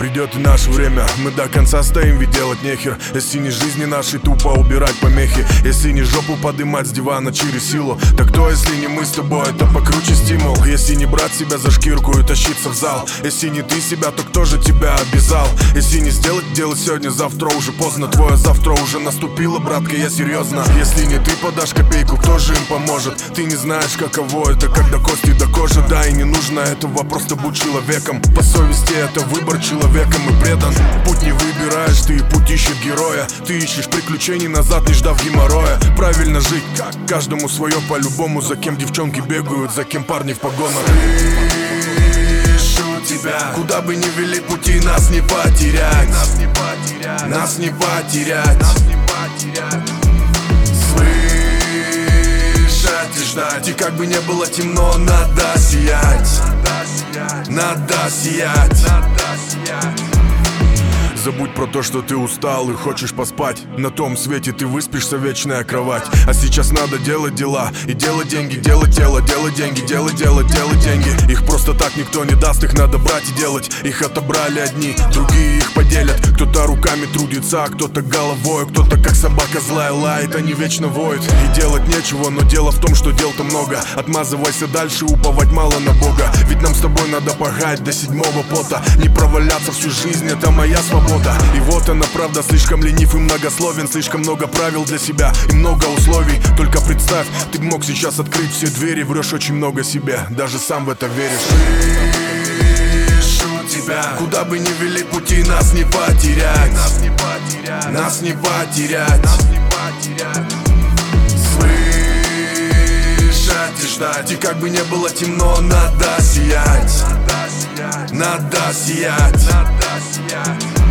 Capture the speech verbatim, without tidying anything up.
Придет и наше время, мы до конца стоим, ведь делать нехер. Если не жизни нашей тупо убирать помехи, если не жопу подымать с дивана через силу, так кто, если не мы с тобой, это покруче стимул. Если не брать себя за шкирку и тащиться в зал, если не ты себя, то кто же тебя обязал? Если не сделать дело сегодня, завтра уже поздно. Твое завтра уже наступило, братка, я серьезно. Если не ты подашь копейку, кто же им поможет? Ты не знаешь, каково это, когда кости до кожи. Да, и не нужно этого, просто будь человеком. По совести это выбор человеком и предан. Путь не выбираешь, ты путь ищет героя. Ты ищешь приключений назад, не ждав геморроя. Правильно жить, как каждому свое по-любому. За кем девчонки бегают, за кем парни в погонах. Слышу тебя, куда бы ни вели пути, нас не потерять. Нас не потерять, нас не потерять. Слышать и ждать, и как бы не было темно, надо сиять. Надо сиять. Забудь про то, что ты устал и хочешь поспать. На том свете ты выспишься, вечная кровать. А сейчас надо делать дела и делать деньги, делать дело, делать деньги, делать делать, делать деньги. Их просто так никто не даст, их надо брать и делать. Их отобрали одни, другие их поделят. Кто-то руками трудится, а кто-то головой, кто-то как собака злая лает, они вечно воют. И делать нечего, но дело в том, что дел-то много. Отмазывайся дальше, уповать мало на Бога. Ведь нам с тобой надо пахать до седьмого пота. Не проваляться всю жизнь, это моя свобода. И вот она правда, слишком ленив и многословен. Слишком много правил для себя и много условий. Только представь, ты б мог сейчас открыть все двери. Врешь очень много себе, даже сам в это веришь. Слышу тебя, куда бы ни вели пути, нас не потерять. Нас не потерять, нас не потерять. Слышать и ждать, и как бы не было темно, надо сиять. Надо сиять. Надо сиять.